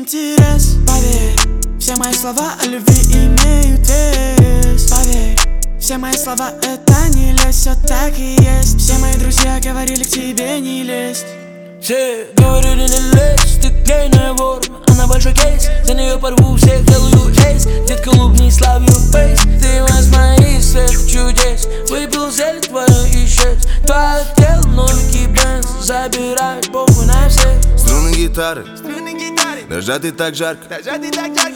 интерес. Поверь, все мои слова о любви имеют вес. Поверь, все мои слова это не лезь, все так и есть. Все мои друзья говорили к тебе не лезть. Все говорили не лезь, ты клейная вор, она большой кейс. За нее порву всех, делаю эйс. Детка, улыбнись, love you face. Ты из моих всех чудес. Выпил зелень твою исчез. Твое тело, новенький бенз. Забирай похуй на всех. Струны гитары, нажаты так жарко.